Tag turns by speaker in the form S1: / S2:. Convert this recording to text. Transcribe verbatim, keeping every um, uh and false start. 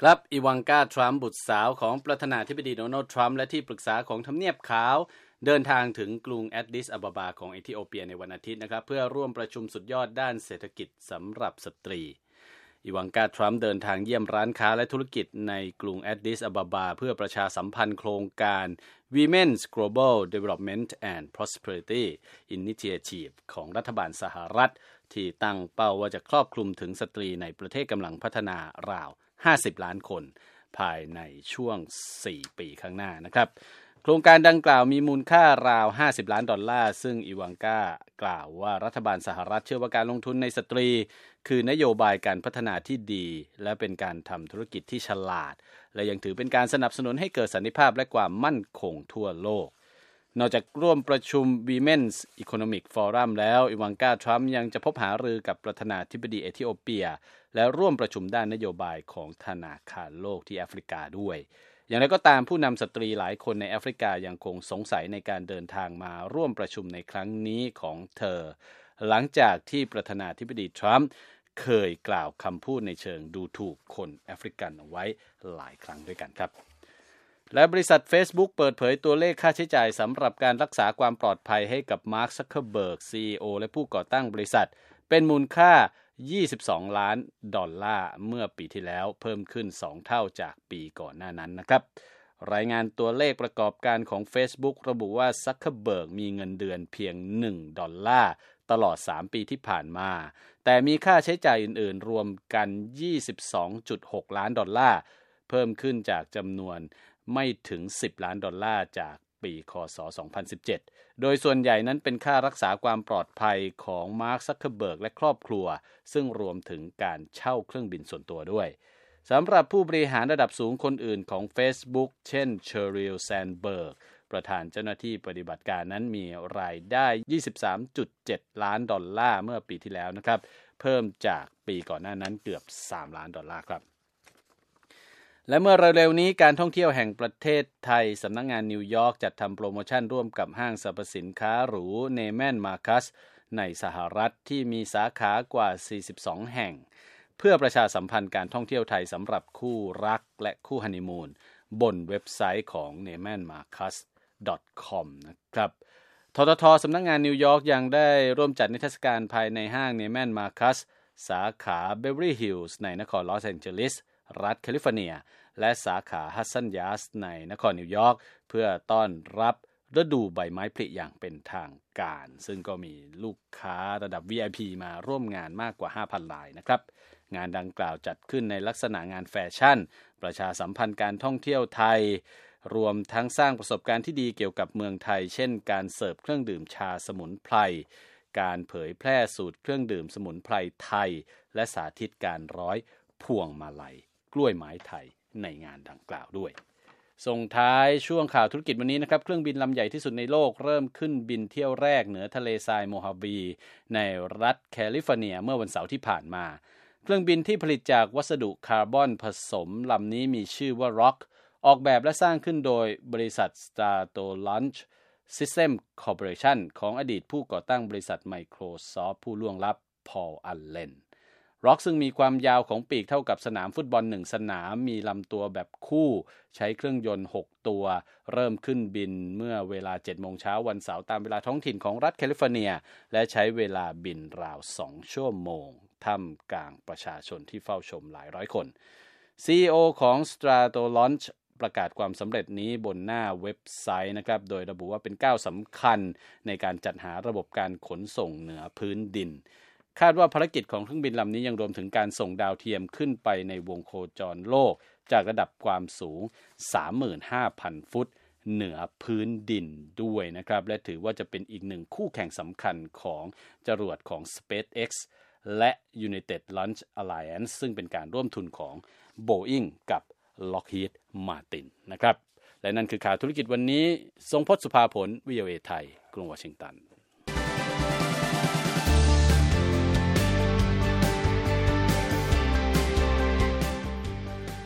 S1: ครับอีวานกาทรัมป์บุตรสาวของประธานาธิบดีโดนัลด์ทรัมป์และที่ปรึกษาของทำเนียบขาวเดินทางถึงกรุงแอดดิสอะบาบาของเอธิโอเปียในวันอาทิตย์นะครับเพื่อร่วมประชุมสุดยอดด้านเศรษฐกิจสำหรับสตรีอีวานกาทรัมป์เดินทางเยี่ยมร้านค้าและธุรกิจในกรุงแอดดิสอะบาบาเพื่อประชาสัมพันธ์โครงการ Women's Global Development and Prosperity Initiative ของรัฐบาลสหรัฐที่ตั้งเป้าว่าจะครอบคลุมถึงสตรีในประเทศกำลังพัฒนาราวห้าสิบล้านคนภายในช่วงสี่ปีข้างหน้านะครับโครงการดังกล่าวมีมูลค่าราวห้าสิบล้านดอลลาร์ซึ่งอีวานกากล่าวว่ารัฐบาลสหรัฐเชื่อว่าการลงทุนในสตรีคือนโยบายการพัฒนาที่ดีและเป็นการทำธุรกิจที่ฉลาดและยังถือเป็นการสนับสนุนให้เกิดสันติภาพและความมั่นคงทั่วโลกนอกจากร่วมประชุม Women's Economic Forum แล้วอีวานกาทรัมป์ยังจะพบหารือกับประธานาธิบดีเอธิโอเปียและร่วมประชุมด้านนโยบายของธนาคารโลกที่แอฟริกาด้วยอย่างไรก็ตามผู้นำสตรีหลายคนในแอฟริกายังคงสงสัยในการเดินทางมาร่วมประชุมในครั้งนี้ของเธอหลังจากที่ประธานาธิบดีทรัมป์เคยกล่าวคำพูดในเชิงดูถูกคนแอฟริกันเอาไว้หลายครั้งด้วยกันครับและบริษัท Facebook เปิดเผยตัวเลขค่าใช้จ่ายสำหรับการรักษาความปลอดภัยให้กับมาร์ค ซักเคอร์เบิร์ก ซี อี โอ และผู้ก่อตั้งบริษัทเป็นมูลค่ายี่สิบสองล้านดอลลาร์เมื่อปีที่แล้วเพิ่มขึ้นสองเท่าจากปีก่อนหน้านั้นนะครับรายงานตัวเลขประกอบการของ Facebook ระบุว่าซักเคอร์เบิร์กมีเงินเดือนเพียงหนึ่งดอลลาร์ตลอดสามปีที่ผ่านมาแต่มีค่าใช้จ่ายอื่นๆรวมกัน ยี่สิบสองจุดหกล้านดอลลาร์เพิ่มขึ้นจากจำนวนไม่ถึงสิบล้านดอลลาร์จากปีคศสองพันสิบเจ็ดโดยส่วนใหญ่นั้นเป็นค่ารักษาความปลอดภัยของมาร์ค ซักเคอร์เบิร์กและครอบครัวซึ่งรวมถึงการเช่าเครื่องบินส่วนตัวด้วยสำหรับผู้บริหารระดับสูงคนอื่นของ Facebook เช่นเชอริล แซนเบิร์กประธานเจ้าหน้าที่ปฏิบัติการนั้นมีรายได้ ยี่สิบสามจุดเจ็ดล้านดอลลาร์เมื่อปีที่แล้วนะครับเพิ่มจากปีก่อนหน้านั้นเกือบสามล้านดอลลาร์ครับและเมื่อเร็วๆนี้การท่องเที่ยวแห่งประเทศไทยสำนักงานนิวยอร์กจัดทำโปรโมชั่นร่วมกับห้างสรรพสินค้าหรูเนแมนมาคัสในสหรัฐที่มีสาขากว่าสี่สิบสองแห่งเพื่อประชาสัมพันธ์การท่องเที่ยวไทยสำหรับคู่รักและคู่ฮันนีมูนบนเว็บไซต์ของ เนแมนมาคัส ดอท คอม นะครับทททสำนักงานนิวยอร์กยังได้ร่วมจัดนิทรรศการภายในห้าง เนแมนมาคัสสาขาเบเวอร์ลี่ฮิลส์ในนครลอสแองเจลิสรัฐแคลิฟอร์เนียและสาขาฮัดสันยัสในนครนิวยอร์กเพื่อต้อนรับฤดูใบไม้ผลิอย่างเป็นทางการซึ่งก็มีลูกค้าระดับ วี ไอ พี มาร่วมงานมากกว่า ห้าพัน รายนะครับงานดังกล่าวจัดขึ้นในลักษณะงานแฟชั่นประชาสัมพันธ์การท่องเที่ยวไทยรวมทั้งสร้างประสบการณ์ที่ดีเกี่ยวกับเมืองไทยเช่นการเสิร์ฟเครื่องดื่มชาสมุนไพรการเผยแพร่สูตรเครื่องดื่มสมุนไพรไทยและสาธิตการร้อยพวงมาลัยกล้วยไม้ไทยในงานดังกล่าวด้วยส่งท้ายช่วงข่าวธุรกิจวันนี้นะครับเครื่องบินลำใหญ่ที่สุดในโลกเริ่มขึ้นบินเที่ยวแรกเหนือทะเลทรายโมฮาวีในรัฐแคลิฟอร์เนียเมื่อวันเสาร์ที่ผ่านมาเครื่องบินที่ผลิตจากวัสดุคาร์บอนผสมลำนี้มีชื่อว่า Rock ออกแบบและสร้างขึ้นโดยบริษัท Strato Launch System Corporation ของอดีตผู้ก่อตั้งบริษัท Microsoft ผู้ล่วงลับ Paul Allenร็อกซึ่งมีความยาวของปีกเท่ากับสนามฟุตบอลหนึ่งสนามมีลำตัวแบบคู่ใช้เครื่องยนต์หกตัวเริ่มขึ้นบินเมื่อเวลา เจ็ดโมงเช้าวันเสาร์ตามเวลาท้องถิ่นของรัฐแคลิฟอร์เนียและใช้เวลาบินราวสองชั่วโมงท่ามกลางประชาชนที่เฝ้าชมหลายร้อยคน ซี อี โอ ของ Strato Launch ประกาศความสำเร็จนี้บนหน้าเว็บไซต์นะครับโดยระบุว่าเป็นก้าวสำคัญในการจัดหาระบบการขนส่งเหนือพื้นดินคาดว่าภารกิจของเครื่องบินลำนี้ยังรวมถึงการส่งดาวเทียมขึ้นไปในวงโคจรโลกจากระดับความสูง สามหมื่นห้าพัน ฟุตเหนือพื้นดินด้วยนะครับและถือว่าจะเป็นอีกหนึ่งคู่แข่งสำคัญของจรวดของ SpaceX และ United Launch Alliance ซึ่งเป็นการร่วมทุนของ Boeing กับ Lockheed Martin นะครับและนั่นคือข่าวธุรกิจวันนี้ทรงพจน์สุภาผล วี โอ เอ ไทยกรุงวอชิงตัน